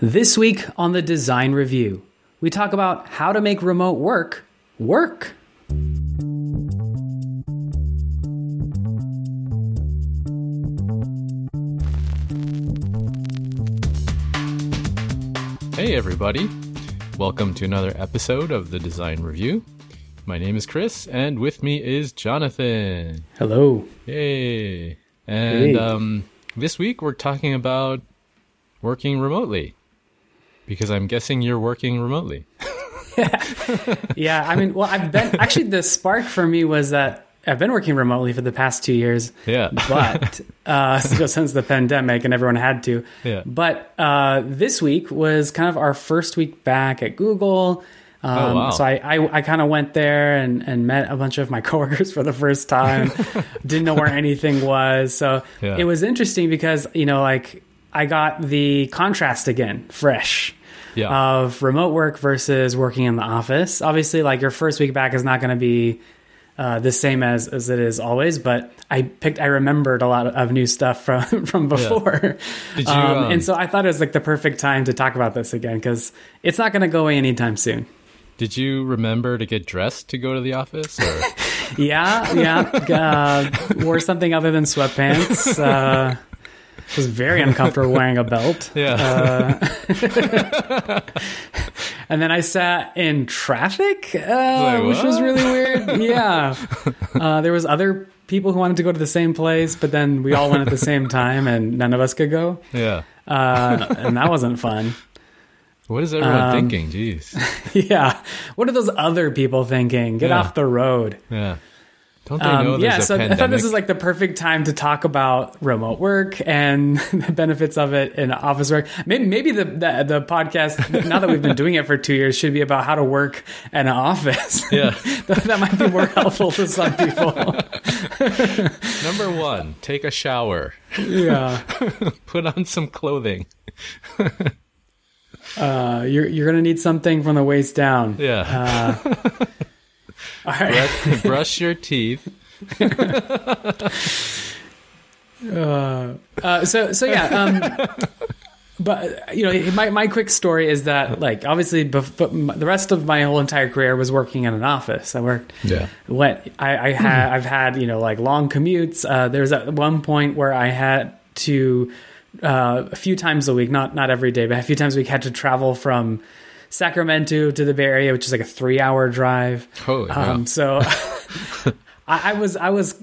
This week on the Design Review, we talk about how to make remote work work. Hey everybody, welcome to another episode of the Design Review. My name is Chris, and with me is Jonathan. Hello. Yay. And this week we're talking about working remotely, because I'm guessing you're working remotely. Yeah, I mean, well, actually the spark for me was that I've been working remotely for the past 2 years. Yeah. But since the pandemic and everyone had to. Yeah. But this week was kind of our first week back at Google. Oh, wow. So I kind of went there and met a bunch of my coworkers for the first time. Didn't know where anything was. So It was interesting because, I got the contrast again, fresh. Yeah. Of remote work versus working in the office. Obviously, your first week back is not going to be the same as it is always, but I remembered a lot of new stuff from before. Yeah. Did you, and so I thought it was the perfect time to talk about this again, because it's not going to go away anytime soon. Did you remember to get dressed to go to the office? Or? Yeah. Wore something other than sweatpants. Was very uncomfortable wearing a belt. Yeah. And then I sat in traffic, which was really weird. Yeah. There was other people who wanted to go to the same place, but then we all went at the same time and none of us could go. Yeah. And that wasn't fun. What is everyone thinking? Jeez. Yeah. What are those other people thinking? Get off the road. Yeah. Don't they know there's a pandemic? I thought this is the perfect time to talk about remote work and the benefits of it in office work. Maybe the podcast, now that we've been doing it for 2 years, should be about how to work in an office. Yeah. That might be more helpful to some people. Number 1, take a shower. Yeah. Put on some clothing. You're going to need something from the waist down. Yeah. All right. Brush your teeth. But my quick story is that obviously the rest of my whole entire career was working in an office. I worked. Yeah. I've had long commutes. There was at one point where I had to a few times a week, not every day, but a few times a week, had to travel from Sacramento to the Bay Area, which is a 3-hour drive. Oh, yeah. So I was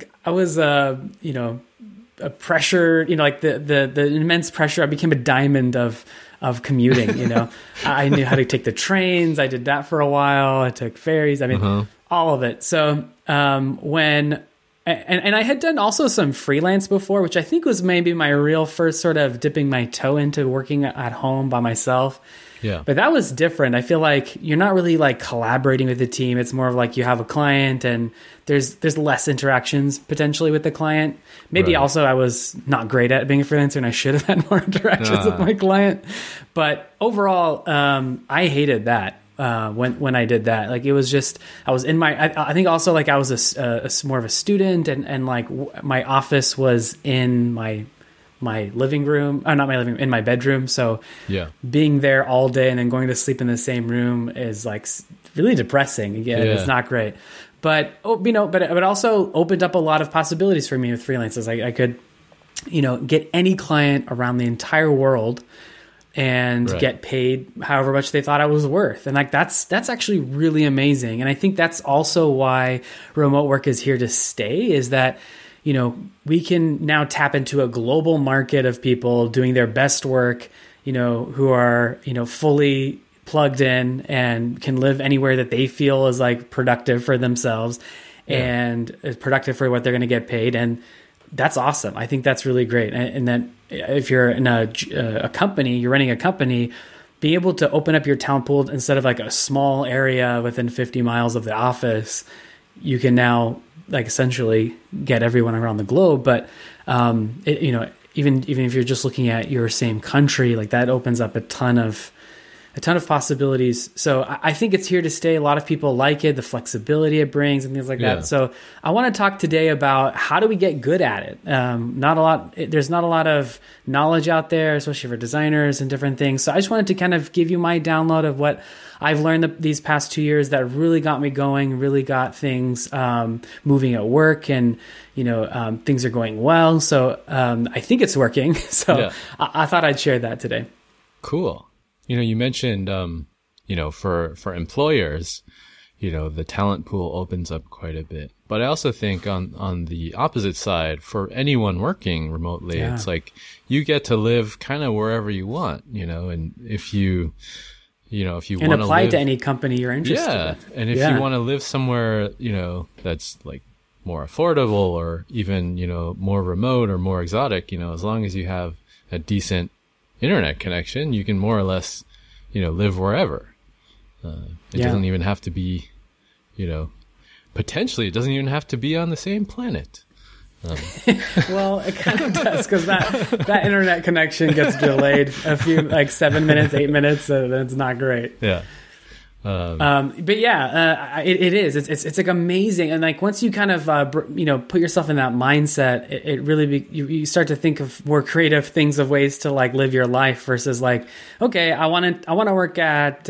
pressure, the immense pressure. I became a diamond of commuting. I knew how to take the trains. I did that for a while. I took ferries. I mean, all of it. So when I had done also some freelance before, which I think was maybe my real first sort of dipping my toe into working at home by myself. Yeah. But that was different. I feel like you're not really collaborating with the team. It's more of you have a client and there's less interactions potentially with the client. Maybe also I was not great at being a freelancer and I should have had more interactions with my client. But overall, I hated that when I did that. It was just, I was in I think also I was more of a student and my office was in my living room, not my living room, in my bedroom. So being there all day and then going to sleep in the same room is really depressing. Again, it's not great. But but also opened up a lot of possibilities for me with freelancers. I could, get any client around the entire world and get paid however much they thought I was worth. And that's actually really amazing. And I think that's also why remote work is here to stay, is that we can now tap into a global market of people doing their best work, who are, fully plugged in and can live anywhere that they feel is productive for themselves and is productive for what they're going to get paid. And that's awesome. I think that's really great. And then if you're in a company, you're running a company, being able to open up your talent pool instead of a small area within 50 miles of the office, you can now essentially get everyone around the globe. But even if you're just looking at your same country, that opens up a ton of a ton of possibilities. So I think it's here to stay. A lot of people like it, the flexibility it brings and things like that. So I want to talk today about how do we get good at it. There's not a lot of knowledge out there, especially for designers and different things. So I just wanted to kind of give you my download of what I've learned these past 2 years that really got me going, really got things moving at work, and things are going well. So I think it's working. So I thought I'd share that today. Cool. You mentioned, for employers, the talent pool opens up quite a bit. But I also think on the opposite side, for anyone working remotely, it's like you get to live kind of wherever you want, and if you want to apply to any company you're interested in. And if you want to live somewhere, that's like more affordable or even, more remote or more exotic, as long as you have a decent internet connection, you can more or less, live wherever. It doesn't even have to be, potentially it doesn't even have to be on the same planet. Well, it kind of does, because that internet connection gets delayed a few, like 7 minutes, 8 minutes, so it's not great. Yeah. But it is. It's like amazing, and like once you kind of put yourself in that mindset, it really you start to think of more creative things, of ways to like live your life versus like, okay, I want to work at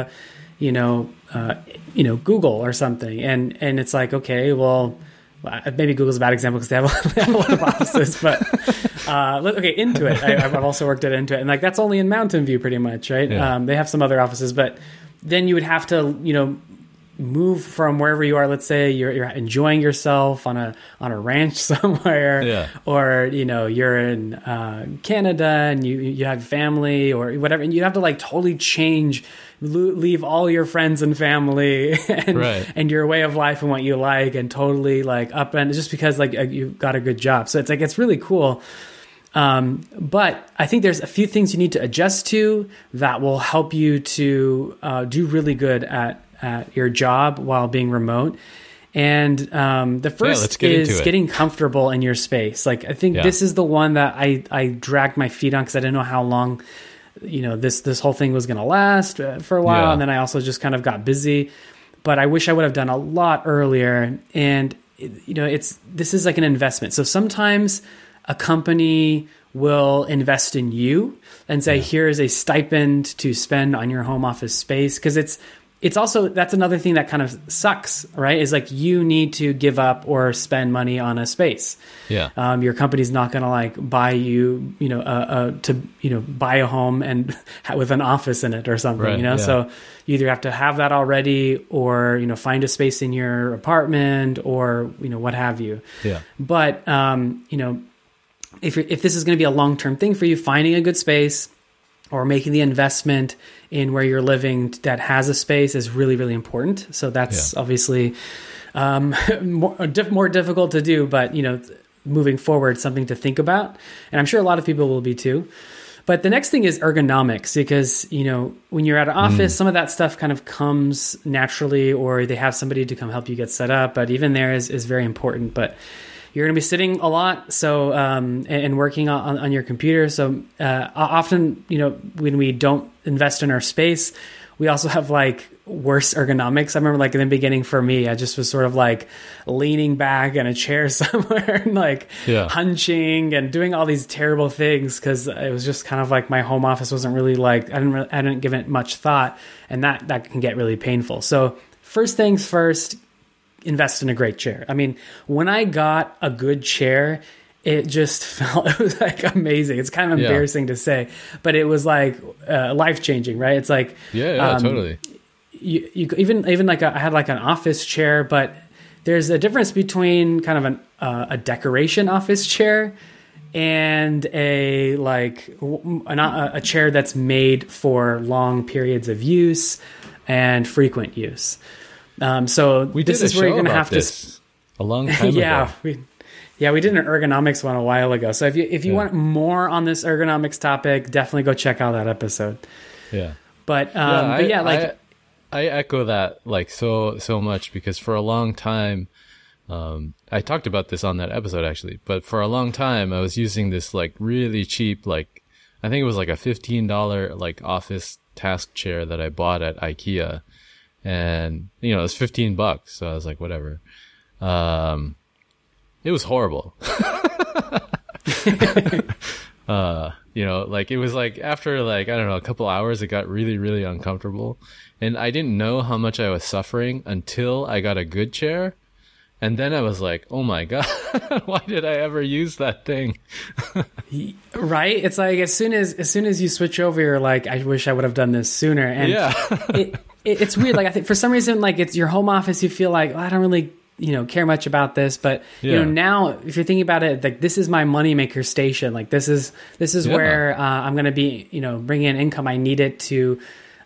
Google or something, and it's like, okay, well, maybe Google's a bad example because they have a lot of offices, but Intuit. I've also worked at Intuit, and like that's only in Mountain View pretty much, right? Yeah. They have some other offices, but then you would have to, move from wherever you are. Let's say you're enjoying yourself on a ranch somewhere, or you're in Canada and you have family or whatever, and you have to like totally change, leave all your friends and family and your way of life and what you like, and totally like upend just because like you got a good job. So it's really cool. But I think there's a few things you need to adjust to that will help you to do really good at your job while being remote. And the first is getting comfortable in your space. Like I think this is the one that I dragged my feet on because I didn't know how long this whole thing was going to last for a while. And then I also just kind of got busy. But I wish I would have done a lot earlier. And this is like an investment. So sometimes a company will invest in you and say, here is a stipend to spend on your home office space. Because it's also, that's another thing that kind of sucks, right? Is like you need to give up or spend money on a space. Yeah. Your company's not going to like buy you, buy a home and with an office in it or something, So you either have to have that already or, find a space in your apartment or, what have you. Yeah. But, if this is going to be a long-term thing for you, finding a good space or making the investment in where you're living that has a space is really, really important. So that's obviously more difficult to do, but moving forward, something to think about. And I'm sure a lot of people will be too. But the next thing is ergonomics, because when you're at an office, some of that stuff kind of comes naturally, or they have somebody to come help you get set up. But even there is very important. But you're going to be sitting a lot, so and working on your computer. So often, when we don't invest in our space, we also have like worse ergonomics. I remember like in the beginning for me, I just was sort of like leaning back in a chair somewhere and like hunching and doing all these terrible things because it was just kind of like my home office wasn't really like, I didn't give it much thought, and that can get really painful. So first things first, invest in a great chair. I mean, when I got a good chair, it was like amazing. It's kind of embarrassing to say, but it was like life-changing, right? It's like, totally. You even like I had like an office chair, but there's a difference between kind of a decoration office chair and a chair that's made for long periods of use and frequent use. So this is where you're going to have to a long time ago. We did an ergonomics one a while ago. So if you want more on this ergonomics topic, definitely go check out that episode. Yeah. I echo that like so much, because for a long time, I talked about this on that episode actually, but for a long time I was using this like really cheap, like I think it was like a $15 like office task chair that I bought at IKEA, and it was $15. So I was like, whatever. It was horrible. Like it was like after like, I don't know, a couple hours, it got really, really uncomfortable. And I didn't know how much I was suffering until I got a good chair. And then I was like, oh my God, why did I ever use that thing? Right? It's like as soon as you switch over, you're like, I wish I would have done this sooner. And yeah. It's weird. Like I think for some reason, like it's your home office, you feel like, I don't really care much about this, but now if you're thinking about it, like this is my moneymaker station. Like this is where I'm going to be, bringing in income. I need it to,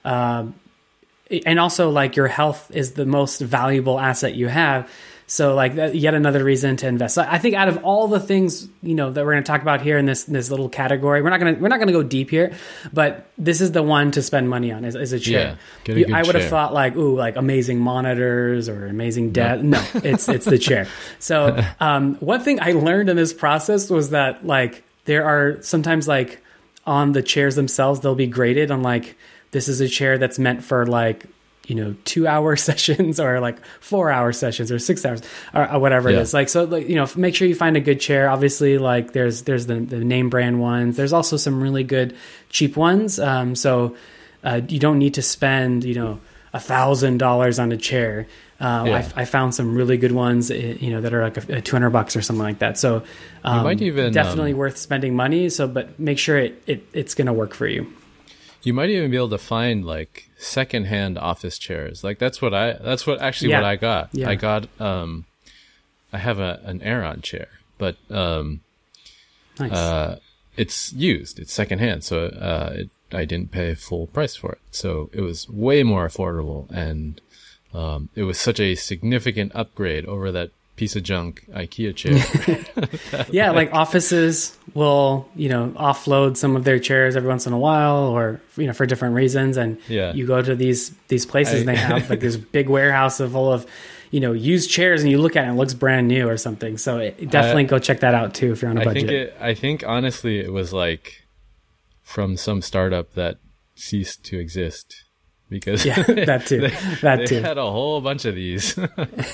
and also like your health is the most valuable asset you have. So like yet another reason to invest. So I think out of all the things, that we're going to talk about here in this little category, we're not going to go deep here, but this is the one to spend money on is a chair. Yeah, I would have thought like amazing monitors or amazing desk. No, it's the chair. So one thing I learned in this process was that like there are sometimes like on the chairs themselves, they'll be graded on like, this is a chair that's meant for like, 2-hour sessions or like 4-hour sessions or 6 hours or whatever it is. Like, so like, make sure you find a good chair. Obviously like there's the name brand ones. There's also some really good cheap ones. So you don't need to spend, $1,000 on a chair. I found some really good ones, that are like $200 or something like that. So you might even, definitely worth spending money. So, but make sure it's going to work for you. You might even be able to find like secondhand office chairs. Like what I got. Yeah. I got, I have an Aeron chair, but, nice. It's used, it's secondhand. So, I didn't pay full price for it. So it was way more affordable. And, it was such a significant upgrade over that piece of junk IKEA chair. Yeah, like offices will, offload some of their chairs every once in a while or, for different reasons. And you go to these places and they have like this big warehouse full of, used chairs and you look at it and it looks brand new or something. So definitely go check that out too if you're on a budget. I think honestly it was like from some startup that ceased to exist. Because that too. They had a whole bunch of these. So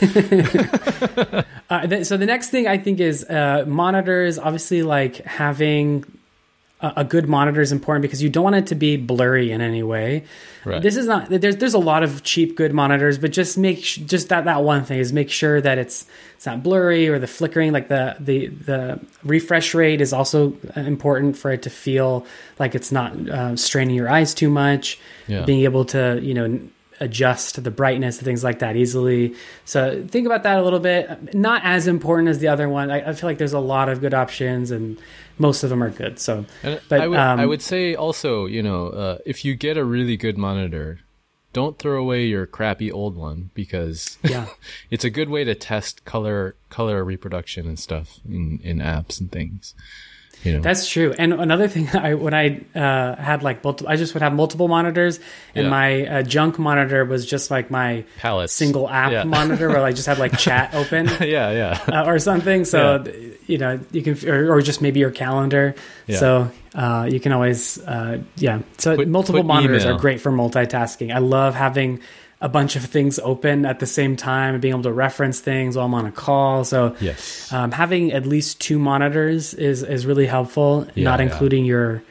the next thing I think is monitors. Obviously, like having a good monitor is important because you don't want it to be blurry in any way. Right. This is not. There's a lot of cheap good monitors, but just that one thing is make sure that it's not blurry or the flickering. Like the refresh rate is also important for it to feel like it's not straining your eyes too much. Yeah. Being able to adjust the brightness and things like that easily. So think about that a little bit. Not as important as the other one. I feel like there's a lot of good options and most of them are good. So, but I would say also, if you get a really good monitor, don't throw away your crappy old one because it's a good way to test color reproduction and stuff in apps and things. That's true. And another thing, when I had like I just would have multiple monitors, and my junk monitor was just like my single app monitor, where I just had like chat open, or something. So you can, or just maybe your calendar. Yeah. So you can always, So multiple monitors are great for multitasking. I love having a bunch of things open at the same time and being able to reference things while I'm on a call. So having at least 2 monitors is really helpful, not including your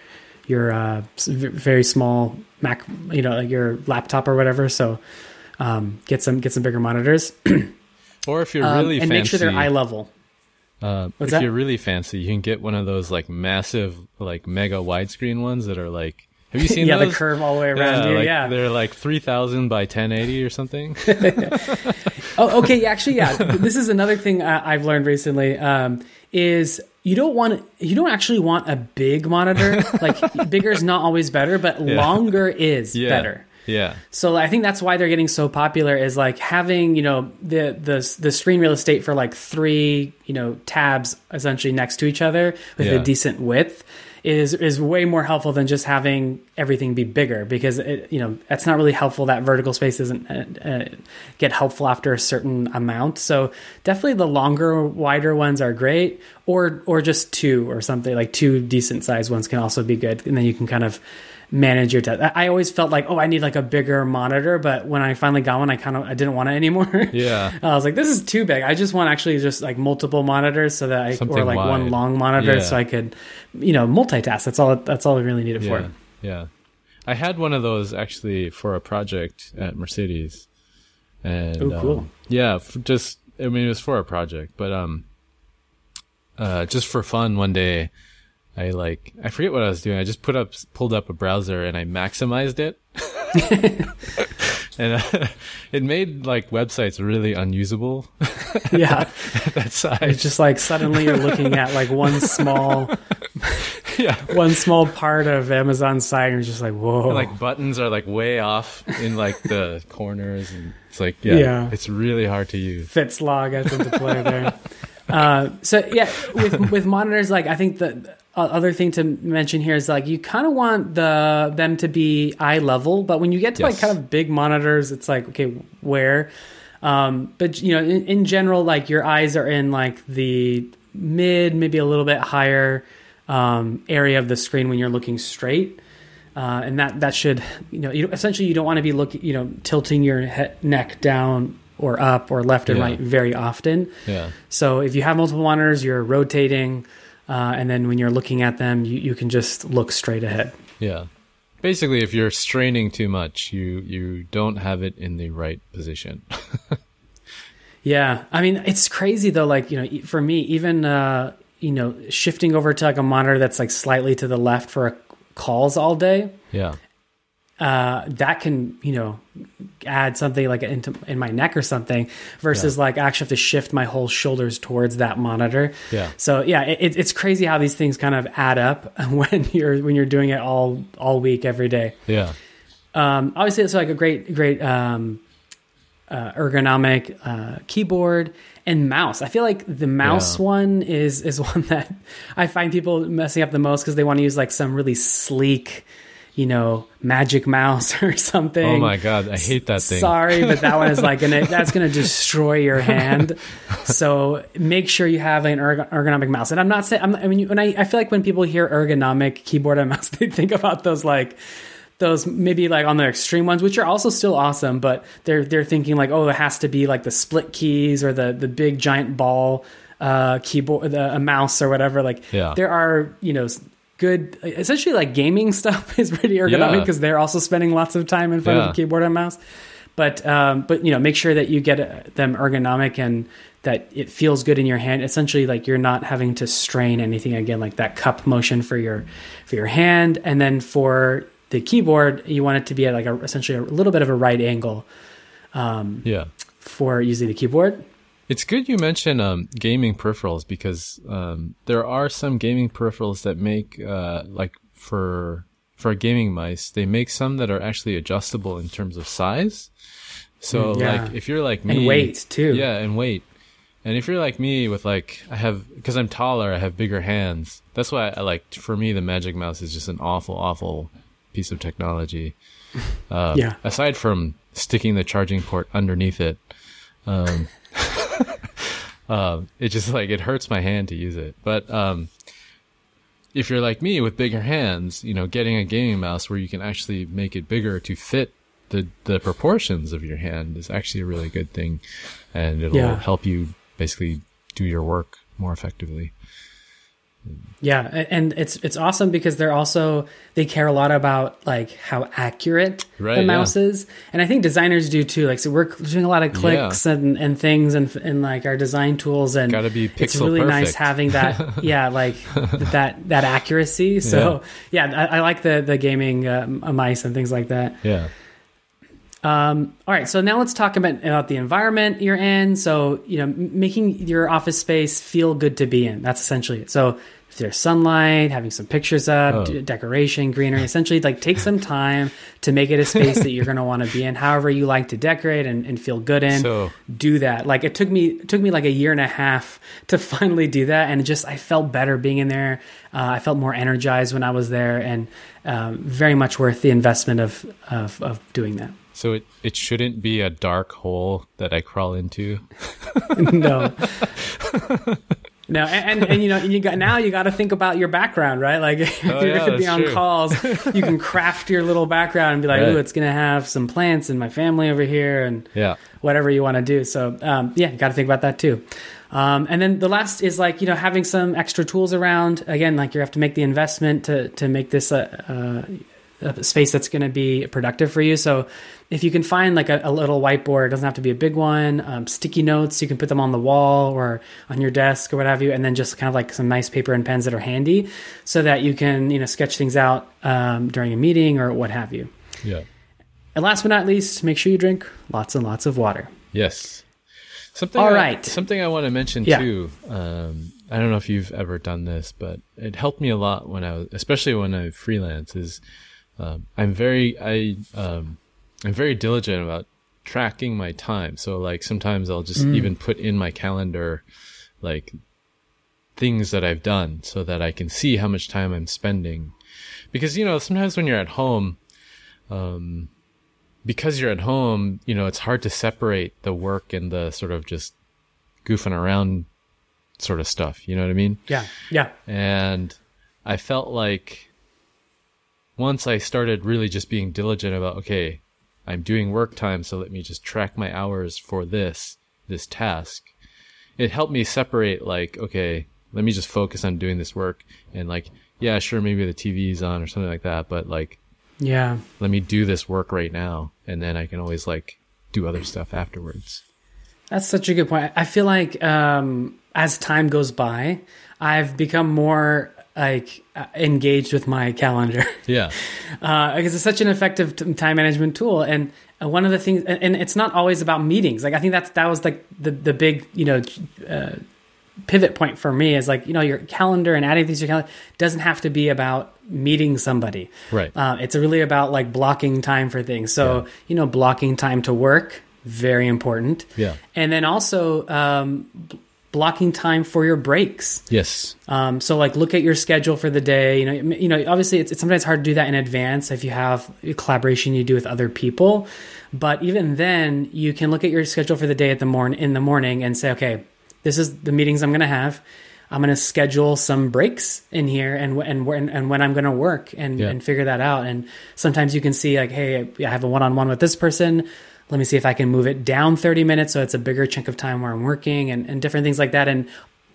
very small Mac, like your laptop or whatever. So get some bigger monitors. Or if you're really fancy. And make sure they're eye level. You're really fancy, you can get one of those like massive, like mega widescreen ones that are like, have you seen those? The curve all the way around you. They're like 3,000 by 1080 or something. Oh, okay. Actually, this is another thing I've learned recently. Is you don't actually want a big monitor. Like bigger is not always better, but longer is better. Yeah. So I think that's why they're getting so popular is like having, the screen real estate for like 3, tabs essentially next to each other with a decent width is way more helpful than just having everything be bigger, because that's not really helpful. That vertical space doesn't get helpful after a certain amount. So definitely the longer, wider ones are great, or just two or something, like two decent sized ones can also be good. And then you can kind of manage your test. I always felt like, I need like a bigger monitor, but when I finally got one, I didn't want it anymore. Yeah. I was like, this is too big. I just want actually just like multiple monitors so that or like wide. One long monitor so I could, multitask. That's all I really need it for. Yeah. I had one of those actually for a project at Mercedes. And cool. Yeah, it was for a project, but just for fun one day, I forget what I was doing. I just pulled up a browser and I maximized it. And it made like websites really unusable. Yeah. At that size. It's just like suddenly you're looking at like one small part of Amazon's site and you're just like, whoa. And, like buttons are like way off in like the corners, and it's like, it's really hard to use. Fitz log has to play there. With monitors, like I think the other thing to mention here is like you kind of want them to be eye level, but when you get to like kind of big monitors, it's like, okay, where? But in general, like your eyes are in like the mid, maybe a little bit higher area of the screen when you're looking straight, and that should essentially you don't want to be tilting your neck down or up or left and right very often. Yeah. So if you have multiple monitors, you're rotating, and then when you're looking at them, you can just look straight ahead. Yeah. Basically, if you're straining too much, you don't have it in the right position. Yeah. I mean, it's crazy though. Like, for me, even, shifting over to like a monitor that's like slightly to the left for calls all day. Yeah. That can, add something like in my neck or something versus like I actually have to shift my whole shoulders towards that monitor. Yeah. So it's crazy how these things kind of add up when you're doing it all week, every day. Yeah. Obviously it's like a great, ergonomic, keyboard and mouse. I feel like the mouse one is one that I find people messing up the most because they want to use like some really sleek, magic mouse or something. Oh my God. I hate that thing. Sorry, but that one is like that's going to destroy your hand. So make sure you have an ergonomic mouse. And I'm not saying, I feel like when people hear ergonomic keyboard and mouse, they think about those maybe like on the extreme ones, which are also still awesome, but they're thinking like, it has to be like the split keys or the big giant ball, keyboard, a mouse or whatever. Like there are, good, essentially like gaming stuff is pretty ergonomic because they're also spending lots of time in front of the keyboard and mouse. But make sure that you get them ergonomic and that it feels good in your hand. Essentially, like you're not having to strain anything again, like that cup motion for your hand. And then for the keyboard, you want it to be at like essentially a little bit of a right angle. For using the keyboard. It's good you mention gaming peripherals because there are some gaming peripherals that make like for a gaming mice, they make some that are actually adjustable in terms of size. So like if you're like me, and weight too. Yeah, and weight. And if you're like me with because I'm taller, I have bigger hands. That's why for me, the Magic Mouse is just an awful piece of technology. Aside from sticking the charging port underneath it, it just it hurts my hand to use it. But if you're like me with bigger hands, getting a gaming mouse where you can actually make it bigger to fit the proportions of your hand is actually a really good thing, and it'll help you basically do your work more effectively. Yeah, and it's awesome because they care a lot about like how accurate the mouse is, and I think designers do too. Like, so we're doing a lot of clicks and things and like our design tools, and gotta be pixel it's really perfect. Nice having that. that accuracy. So I like the gaming mice and things like that. Yeah. All right, so now let's talk about the environment you're in. So, making your office space feel good to be in. That's essentially it. So if there's sunlight, having some pictures up, Oh. decoration, greenery, essentially like take some time to make it a space that you're going to want to be in, however you like to decorate and feel good in. So- do that. Like it took me like a year and a half to finally do that. And I felt better being in there. I felt more energized when I was there, and very much worth the investment of doing that. So it shouldn't be a dark hole that I crawl into. No. No, and you know, you got to think about your background, right? Like if you're yeah, going to be that's on true. calls, you can craft your little background and be like, Right. "Ooh, it's going to have some plants and my family over here and Yeah. whatever you want to do." So, yeah, you got to think about that too. And then the last is like, you know, having some extra tools around. Again, like you have to make the investment to make this a space that's going to be productive for you. So if you can find like a little whiteboard, it doesn't have to be a big one, sticky notes, you can put them on the wall or on your desk or what have you. And then just kind of like some nice paper and pens that are handy so that you can, you know, sketch things out during a meeting or what have you. Yeah. And last but not least, make sure you drink lots and lots of water. Yes. Something All right. Something I want to mention Yeah. too. I don't know if you've ever done this, but it helped me a lot especially when I freelance. I'm very diligent about tracking my time. So like sometimes I'll just even put in my calendar like things that I've done so that I can see how much time I'm spending. Because, you know, sometimes when you're at home, because you're at home, you know, it's hard to separate the work and the sort of just goofing around sort of stuff. You know what I mean? Yeah. Yeah. And I felt like once I started really just being diligent about, okay, I'm doing work time, so let me just track my hours for this task. It helped me separate like, okay, let me just focus on doing this work. And like, yeah, sure, maybe the TV's on or something like that, but like, Yeah. let me do this work right now. And then I can always like do other stuff afterwards. That's such a good point. I feel like as time goes by, I've become more like engaged with my calendar Yeah. because it's such an effective time management tool. And one of the things, and it's not always about meetings. Like I think that was like the big, you know, pivot point for me is like, you know, your calendar and adding things to your calendar doesn't have to be about meeting somebody. Right. It's really about like blocking time for things. So, you know, blocking time to work, very important. Yeah. And then also blocking time for your breaks. Yes. So like look at your schedule for the day. You know, obviously it's sometimes hard to do that in advance if you have a collaboration you do with other people. But even then, you can look at your schedule for the day in the morning and say, okay, this is the meetings I'm going to have. I'm going to schedule some breaks in here and when I'm going to work and figure that out. And sometimes you can see like, hey, I have a one-on-one with this person. Let me see if I can move it down 30 minutes so it's a bigger chunk of time where I'm working and different things like that. And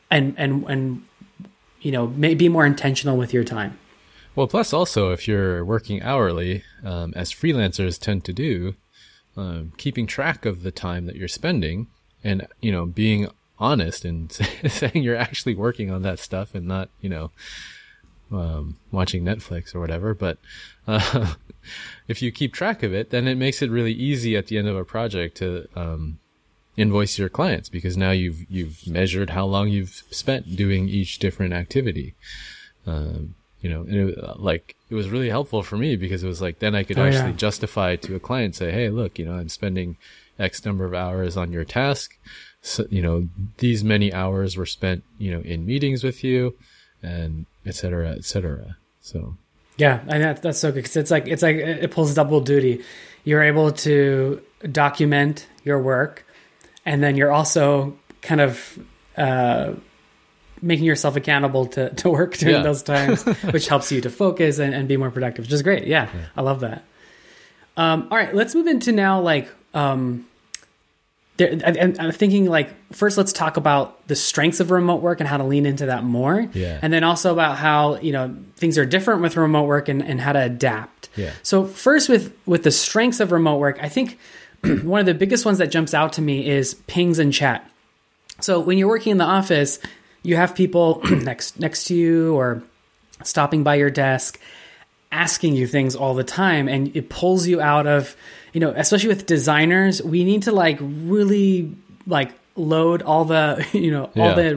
you know, be more intentional with your time. Well, plus also if you're working hourly, as freelancers tend to do, keeping track of the time that you're spending and, you know, being honest and saying you're actually working on that stuff and not, you know, watching Netflix or whatever. But if you keep track of it, then it makes it really easy at the end of a project to invoice your clients because now you've measured how long you've spent doing each different activity. You know, and it was really helpful for me because it was like then I could actually justify to a client, say, hey, look, you know, I'm spending X number of hours on your task. So, you know, these many hours were spent, you know, in meetings with you and et cetera, et cetera. So. Yeah, and that's so good because it's like it pulls double duty. You're able to document your work, and then you're also kind of making yourself accountable to work during those times, which helps you to focus and be more productive, which is great. Yeah. I love that. All right, let's move into now like I'm thinking like first let's talk about the strengths of remote work and how to lean into that more. Yeah. And then also about how, you know, things are different with remote work and how to adapt. Yeah. So first with the strengths of remote work, I think one of the biggest ones that jumps out to me is pings and chat. So when you're working in the office, you have people next to you or stopping by your desk asking you things all the time, and it pulls you out of, you know, especially with designers, we need to like really like load all the, you know, all the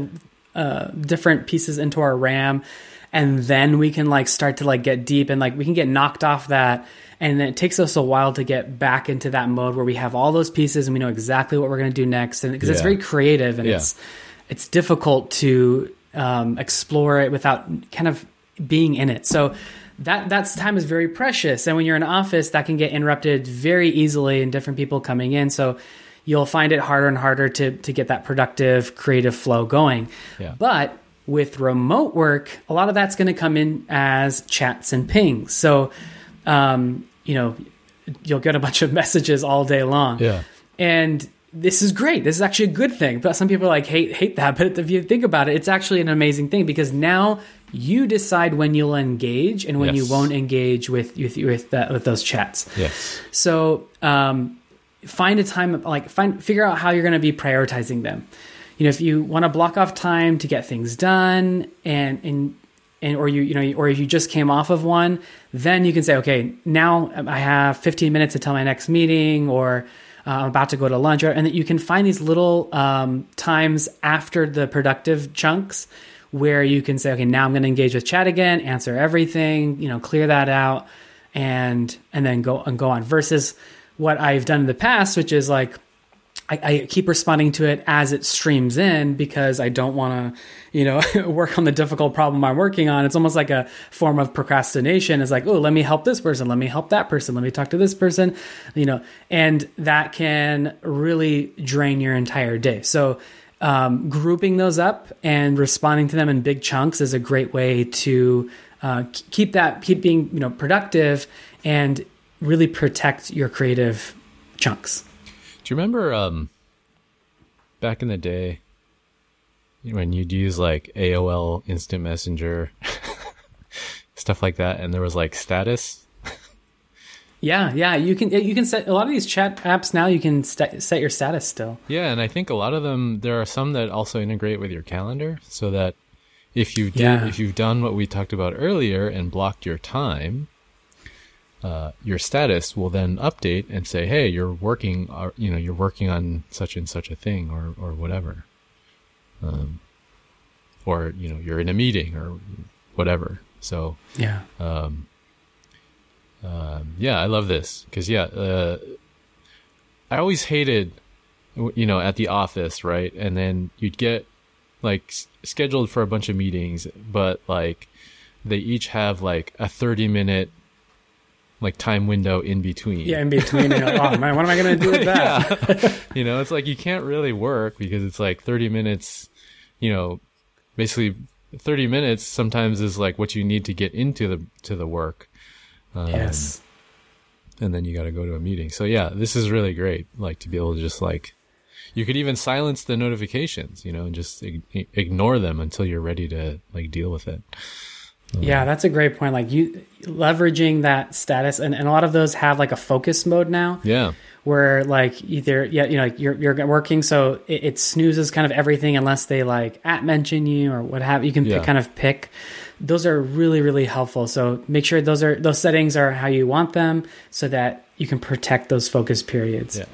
different pieces into our RAM, and then we can like start to like get deep, and like we can get knocked off that. And then it takes us a while to get back into that mode where we have all those pieces and we know exactly what we're going to do next. And because it's very creative, and it's difficult to explore it without kind of being in it. So that's time is very precious. And when you're in an office, that can get interrupted very easily, and different people coming in. So you'll find it harder and harder to get that productive, creative flow going. Yeah. But with remote work, a lot of that's going to come in as chats and pings. So, you'll get a bunch of messages all day long. Yeah. And this is great. This is actually a good thing. But some people like hate that. But if you think about it, it's actually an amazing thing, because now you decide when you'll engage and when you won't engage with those chats. Yes. So find a time, figure out how you're going to be prioritizing them. If you want to block off time to get things done, or if you just came off of one, then you can say, okay, now I have 15 minutes until my next meeting, or I'm about to go to lunch, and that you can find these little times after the productive chunks where you can say, okay, now I'm going to engage with chat again, answer everything, clear that out, and then go on. Versus what I've done in the past, which is like I keep responding to it as it streams in, because I don't want to, work on the difficult problem I'm working on. It's almost like a form of procrastination. It's like, oh, let me help this person. Let me help that person. Let me talk to this person, and that can really drain your entire day. So grouping those up and responding to them in big chunks is a great way to keep being, productive and really protect your creative chunks. Do you remember back in the day when you'd use like AOL Instant Messenger, stuff like that, and there was like status? Yeah, you can set a lot of these chat apps now. You can set your status still. Yeah, and I think a lot of them, there are some that also integrate with your calendar, so that if you've done what we talked about earlier and blocked your time, your status will then update and say, "Hey, you're working on such and such a thing, or whatever," or you're in a meeting or whatever. So I love this because I always hated at the office, right? And then you'd get like scheduled for a bunch of meetings, but like they each have like a 30-minute like time window in between. Yeah, in between. You're like, oh man, what am I going to do with that? Yeah. It's like you can't really work because it's like 30 minutes, basically 30 minutes sometimes is like what you need to get into the work. Yes. And then you got to go to a meeting. So yeah, this is really great. Like to be able to just like, you could even silence the notifications, and just ignore them until you're ready to like deal with it. Yeah, that's a great point. Like you leveraging that status, and a lot of those have like a focus mode now. Yeah, where like either you're working, so it snoozes kind of everything unless they like mention you or what have you. Can kind of pick. Those are really, really helpful. So make sure those settings are how you want them, so that you can protect those focus periods. Yeah.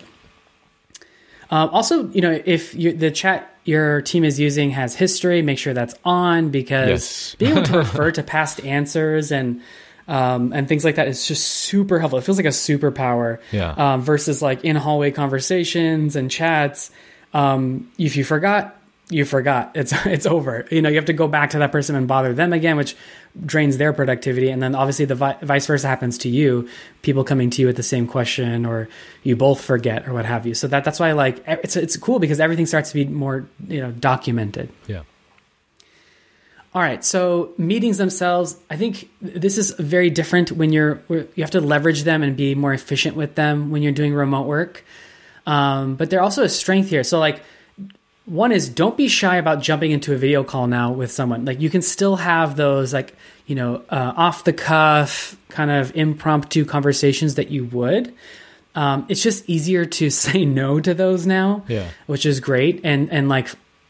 Also, if the chat your team is using has history, make sure that's on, because being able to refer to past answers and things like that is just super helpful. It feels like a superpower. Yeah. Versus like in hallway conversations and chats. If you forgot, you forgot. It's over. You have to go back to that person and bother them again, which drains their productivity. And then obviously the vice versa happens to you, people coming to you with the same question, or you both forget or what have you. So that's why like it's cool, because everything starts to be more documented. Yeah. All right. So meetings themselves, I think this is very different when you have to leverage them and be more efficient with them when you're doing remote work. But they're also a strength here. So like, one is, don't be shy about jumping into a video call now with someone. Like you can still have those like, off the cuff kind of impromptu conversations that you would. It's just easier to say no to those now, which is great. And like,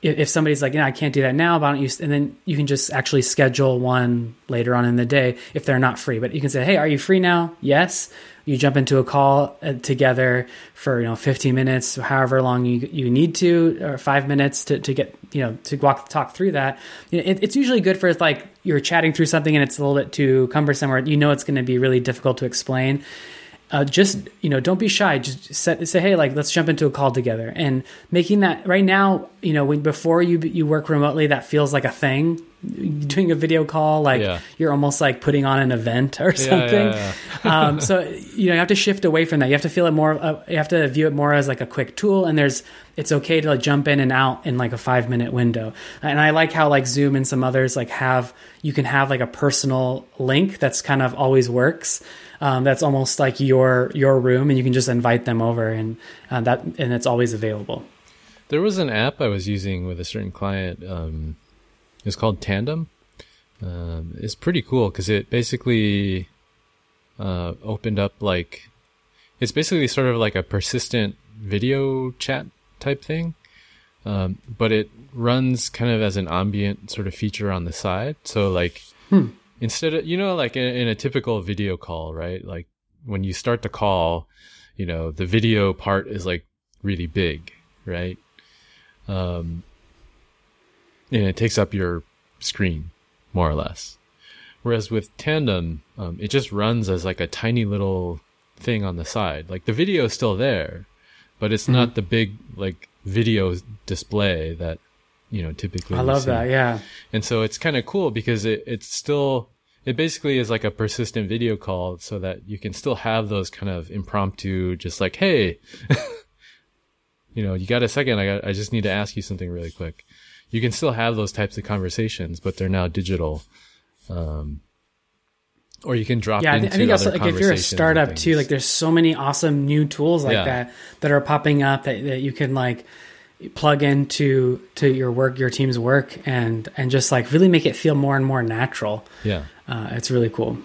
if somebody's like, I can't do that now, why don't you, and then you can just actually schedule one later on in the day if they're not free. But you can say, hey, are you free now? Yes. You jump into a call together for 15 minutes, however long you need to, or 5 minutes to get to talk through that. It's usually good for like you're chatting through something and it's a little bit too cumbersome, or it's going to be really difficult to explain. Just don't be shy. Just say, hey, like let's jump into a call together. And making that right now, before you work remotely, that feels like a thing. Doing a video call, like you're almost like putting on an event or something. So you have to shift away from that. You have to feel it more. You have to view it more as like a quick tool. And it's okay to like jump in and out in like a 5-minute window. And I like how like Zoom and some others like you can have like a personal link that's kind of always works. That's almost like your room, and you can just invite them over, and it's always available. There was an app I was using with a certain client. It's called Tandem. It's pretty cool because it basically opened up like it's basically sort of like a persistent video chat type thing, but it runs kind of as an ambient sort of feature on the side. So like instead of like in a typical video call, right? Like when you start the call, the video part is like really big, right? And it takes up your screen, more or less. Whereas with Tandem, it just runs as like a tiny little thing on the side. Like the video is still there, but it's not the big like video display that typically. I love that, yeah. And so it's kind of cool because it basically is like a persistent video call, so that you can still have those kind of impromptu, just like, hey, you got a second? I just need to ask you something really quick. You can still have those types of conversations, but they're now digital. Or you can drop into I think also other like if you're a startup too, like there's so many awesome new tools like that are popping up that you can like plug into your team's work and just like really make it feel more and more natural. Yeah. It's really cool.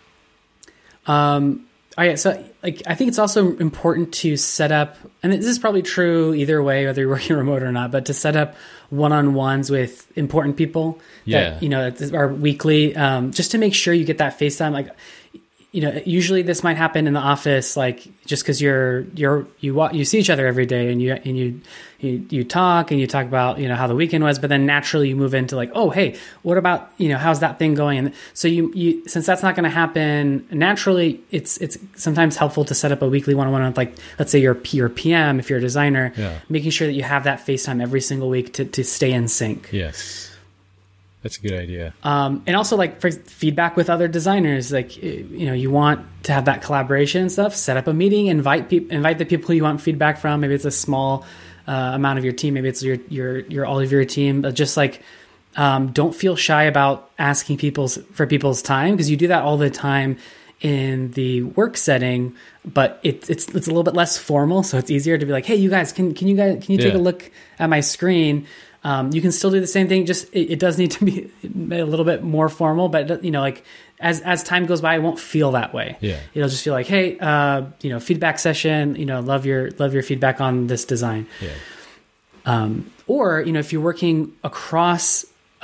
Yeah. So like I think it's also important to set up, and this is probably true either way, whether you're working remote or not, but to set up one-on-ones with important people that are weekly, just to make sure you get that FaceTime. Like, usually this might happen in the office, like just because you see each other every day and you talk about how the weekend was, but then naturally you move into like, oh hey, what about how's that thing going? And so you since that's not going to happen naturally, it's sometimes helpful to set up a weekly one-on-one with, like, let's say your PM if you're a designer, making sure that you have that FaceTime every single week to stay in sync. Yes. That's a good idea. And also like for feedback with other designers, like, you want to have that collaboration and stuff, set up a meeting, invite the people you want feedback from. Maybe it's a small amount of your team. Maybe it's your all of your team, but just like, don't feel shy about asking for people's time, because you do that all the time in the work setting, but it's a little bit less formal. So it's easier to be like, hey, you guys, can you take a look at my screen? You can still do the same thing. Just it does need to be a little bit more formal, but like as time goes by, it won't feel that way. Yeah, it'll just feel like, hey, feedback session. Love your feedback on this design. Yeah. Or if you're working across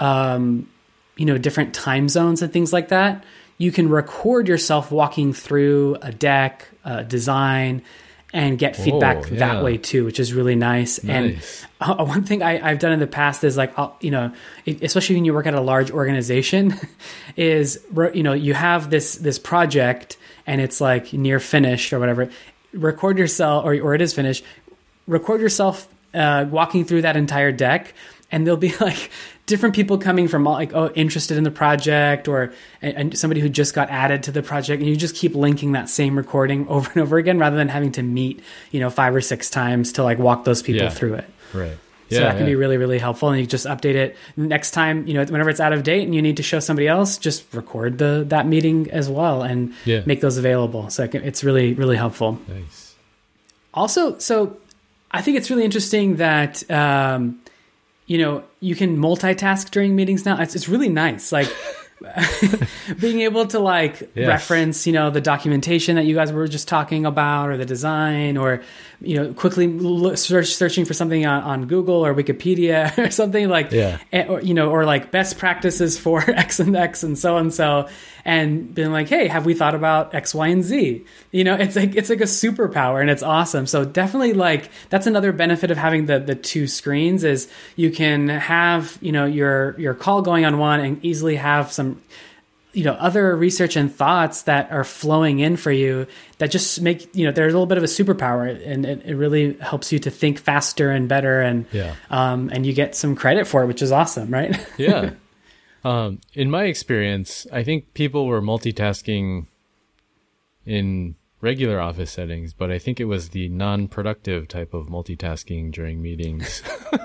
different time zones and things like that, you can record yourself walking through a deck, design, and get feedback that way too, which is really nice. And one thing I've done in the past is like, especially when you work at a large organization, is, you have this project and it's like near finished or whatever. Record yourself, or it is finished. Record yourself walking through that entire deck, and there'll be like different people coming from interested in the project, and somebody who just got added to the project, and you just keep linking that same recording over and over again, rather than having to meet 5 or 6 times to like walk those people through it. Right. So that can be really, really helpful. And you just update it next time, whenever it's out of date and you need to show somebody else, just record that meeting as well and make those available. So it's really, really helpful. Nice. Also, so I think it's really interesting that, you can multitask during meetings now. It's really nice. Like being able to like Yes. reference, the documentation that you guys were just talking about, or the design, or quickly searching for something on Google or Wikipedia or something like, Yeah. or like best practices for X and X and so, and being like, hey, have we thought about X, Y, and Z? It's like a superpower, and it's awesome. So definitely, like, that's another benefit of having the two screens is you can have your call going on one and easily have some other research and thoughts that are flowing in for you that just make they're a little bit of a superpower, and it really helps you to think faster and better, and and you get some credit for it, which is awesome, right? Yeah. In my experience, I think people were multitasking in regular office settings, but I think it was the non-productive type of multitasking during meetings.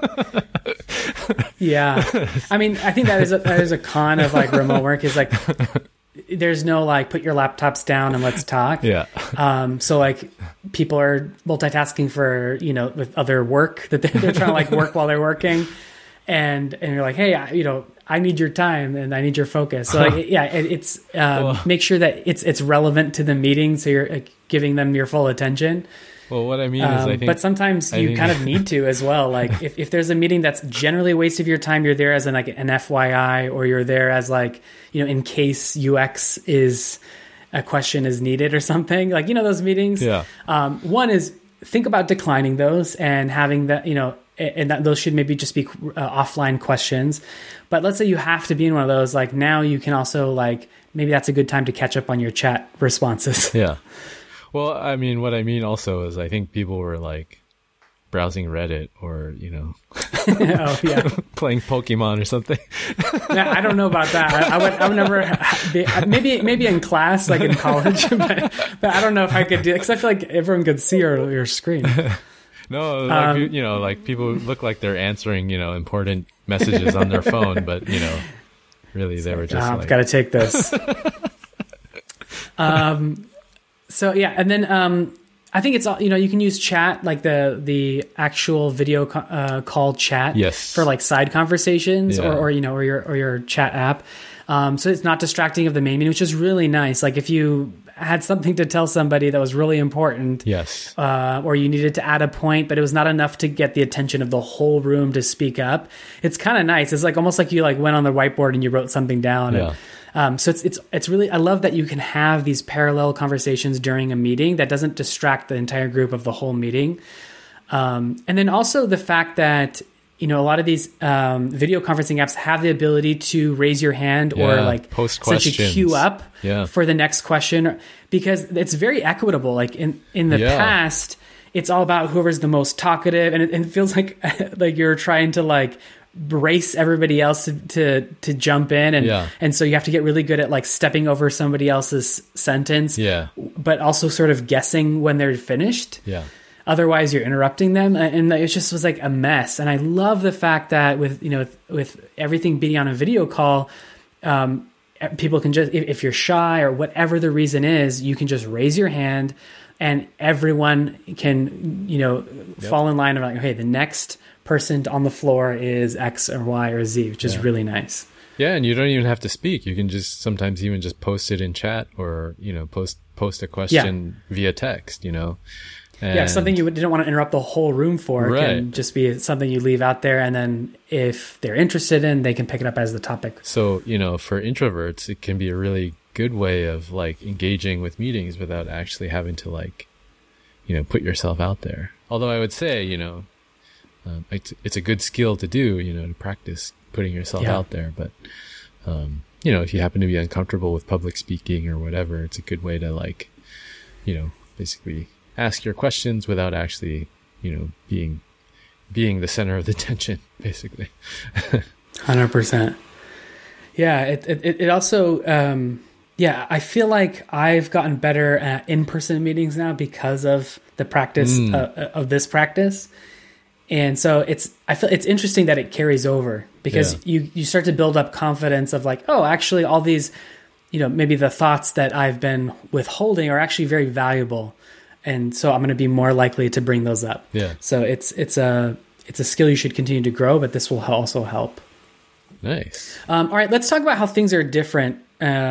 Yeah. I mean, I think that is a con of like remote work, is like there's no like put your laptops down and let's talk. Yeah. So like people are multitasking for, with other work that they're trying to like work while they're working. And you're like, hey, I need your time and I need your focus. So like, it's make sure that it's relevant to the meeting, so you're like, giving them your full attention. Well, what I mean is, I think, but sometimes you kind of need to as well. Like if there's a meeting that's generally a waste of your time, you're there as an FYI, or you're there as like, in case UX a question is needed or something, like, those meetings. Yeah. One is think about declining those and having that, and that those should maybe just be offline questions. But let's say you have to be in one of those, like now you can also like, maybe that's a good time to catch up on your chat responses. Yeah. Well, I mean, what I mean also is I think people were like browsing Reddit or, Oh yeah, playing Pokemon or something. Yeah, I don't know about that. I would never maybe in class, like in college, but I don't know if I could do it, because I feel like everyone could see your screen. No, like, like people look like they're answering, important messages on their phone, but, really they were just I've got to take this. So yeah, and then I think it's all, you can use chat, like the actual video call chat, yes, for like side conversations, yeah, or your chat app. So it's not distracting of the main meeting, which is really nice. Like if you had something to tell somebody that was really important, yes, or you needed to add a point, but it was not enough to get the attention of the whole room to speak up. It's kind of nice. It's like almost like you like went on the whiteboard and you wrote something down. Yeah. And, so it's really, I love that you can have these parallel conversations during a meeting that doesn't distract the entire group of the whole meeting. And then also the fact that, a lot of these video conferencing apps have the ability to raise your hand, or like post essentially questions, queue up yeah, for the next question, because it's very equitable. Like in the past, it's all about whoever's the most talkative, and it feels like like you're trying to like brace everybody else to jump in, and so you have to get really good at like stepping over somebody else's sentence, but also sort of guessing when they're finished. Otherwise you're interrupting them, and it just was like a mess. And I love the fact that with everything being on a video call, people can just, if you're shy or whatever the reason is, you can just raise your hand and everyone can fall in line of like, okay, the next person on the floor is X or Y or Z, which is really nice. Yeah, and you don't even have to speak. You can just sometimes even just post it in chat, or post a question via text. And something you didn't want to interrupt the whole room for can just be something you leave out there, and then if they're interested in, they can pick it up as the topic. So for introverts, it can be a really good way of like engaging with meetings without actually having to like put yourself out there. Although I would say it's a good skill to do, to practice putting yourself out there. But, if you happen to be uncomfortable with public speaking or whatever, it's a good way to like, basically ask your questions without actually, being the center of the tension, basically. 100%. Yeah. It also, I feel like I've gotten better at in-person meetings now because of the practice of this practice. And so I feel it's interesting that it carries over, because you start to build up confidence of like, oh, actually all these, maybe the thoughts that I've been withholding are actually very valuable. And so I'm going to be more likely to bring those up. Yeah. So it's a skill you should continue to grow, but this will also help. Nice. All right, let's talk about how things are different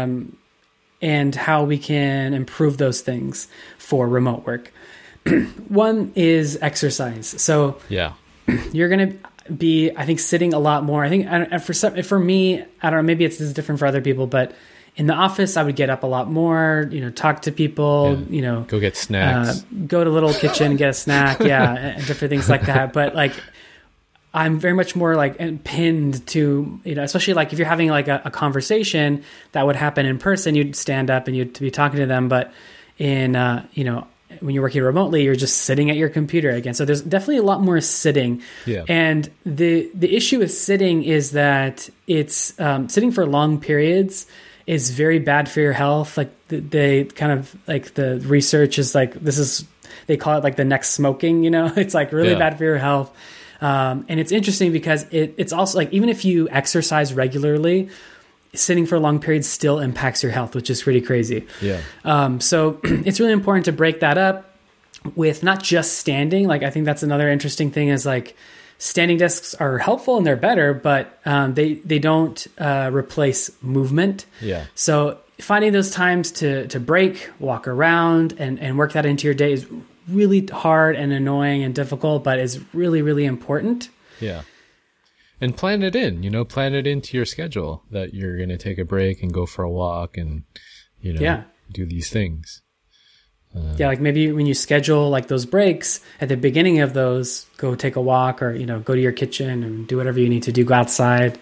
and how we can improve those things for remote work. One is exercise. So Yeah. you're going to be, I think, sitting a lot more. I think for me, I don't know, maybe this is different for other people, but in the office, I would get up a lot more, talk to people, Go get snacks. go to a little kitchen, get a snack. Yeah. And different things like that. But like, I'm very much more like pinned to, especially like if you're having like a conversation that would happen in person, you'd stand up and you'd be talking to them. But in, when you're working remotely, you're just sitting at your computer again. So there's definitely a lot more sitting. Yeah. And the issue with sitting is that it's sitting for long periods is very bad for your health. Like they kind of like the research is like, they call it like the next smoking, it's like really bad for your health. And it's interesting because it's also like, even if you exercise regularly, sitting for long periods still impacts your health, which is pretty crazy. Yeah. So it's really important to break that up with not just standing. Like, I think that's another interesting thing is like standing desks are helpful and they're better, but they don't replace movement. Yeah. So finding those times to break, walk around and work that into your day is really hard and annoying and difficult, but is really, really important. Yeah. And plan it in, plan it into your schedule that you're going to take a break and go for a walk and, do these things. Like maybe when you schedule like those breaks at the beginning of those, go take a walk or, go to your kitchen and do whatever you need to do, go outside,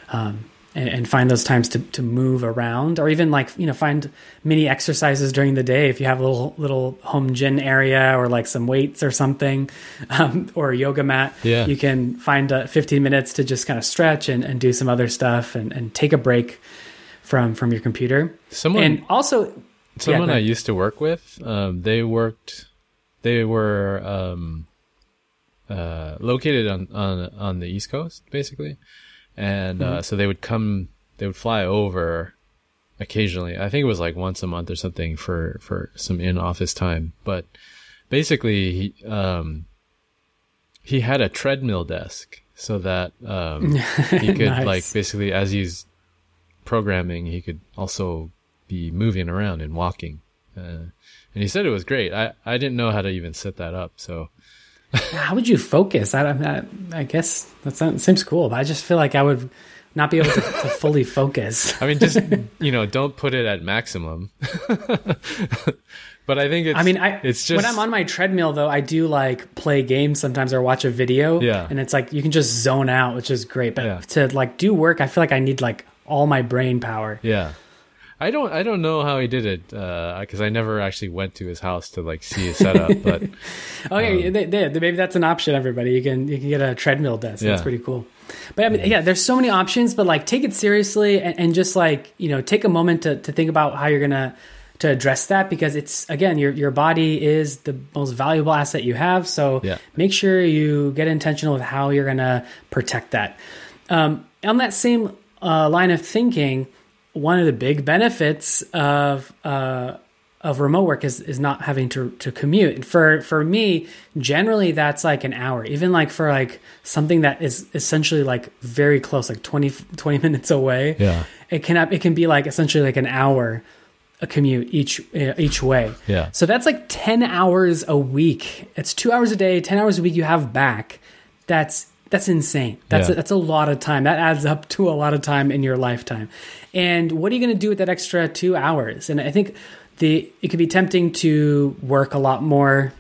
and find those times to move around, or even like, find mini exercises during the day. If you have a little home gym area or like some weights or something, or a yoga mat, you can find 15 minutes to just kind of stretch and do some other stuff and take a break from your computer. Someone I used to work with, they were located on the East Coast, basically. And so they would fly over occasionally. I think it was like once a month or something for some in-office time. But basically, he had a treadmill desk so that he could nice. Like basically as he's programming, he could also be moving around and walking. And he said it was great. I didn't know how to even set that up, so. How would you focus? I guess that seems cool, but I just feel like I would not be able to fully focus. I mean, just, don't put it at maximum. But I think it's just... When I'm on my treadmill, though, I do like play games sometimes or watch a video. Yeah. And it's like, you can just zone out, which is great. But to like do work, I feel like I need like all my brain power. Yeah. I don't know how he did it, because I never actually went to his house to like see his setup. But okay, maybe that's an option. Everybody, you can get a treadmill desk. That's pretty cool. But I mean, there's so many options. But like, take it seriously and just like take a moment to think about how you're gonna to address that, because it's, again, your body is the most valuable asset you have. So make sure you get intentional with how you're gonna protect that. On that same line of thinking, one of the big benefits of remote work is not having to commute. For me, generally that's like an hour, even like for like something that is essentially like very close, like 20 minutes away. Yeah. It can be like essentially like an hour a commute each way. Yeah. So that's like 10 hours a week. It's 2 hours a day, 10 hours a week you have back. That's insane. That's a lot of time. That adds up to a lot of time in your lifetime. And what are you going to do with that extra 2 hours? And I think it could be tempting to work a lot more,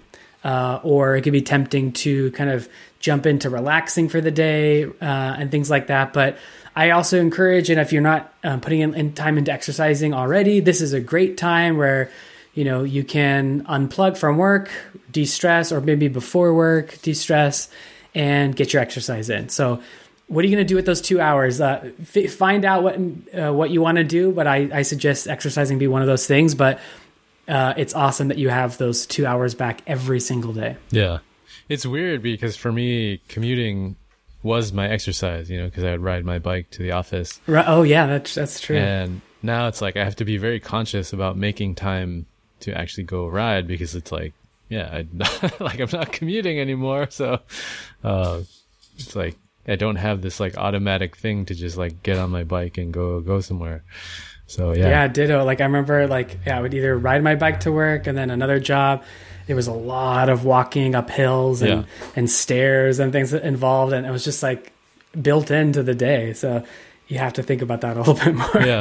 or it could be tempting to kind of jump into relaxing for the day and things like that. But I also encourage, and if you're not putting in time into exercising already, this is a great time where you can unplug from work, de-stress, or maybe before work, de-stress, and get your exercise in. So what are you going to do with those 2 hours? Find out what you want to do, but I suggest exercising be one of those things. But it's awesome that you have those 2 hours back every single day. Yeah. It's weird because for me, commuting was my exercise, because I would ride my bike to the office. Right. Oh, yeah, that's true. And now it's like I have to be very conscious about making time to actually go ride, because it's like, I'm not commuting anymore. So it's like, I don't have this like automatic thing to just like get on my bike and go somewhere. So Yeah, ditto. Like I remember I would either ride my bike to work and then another job. There was a lot of walking up hills and stairs and things involved. And it was just like built into the day. So you have to think about that a little bit more. Yeah.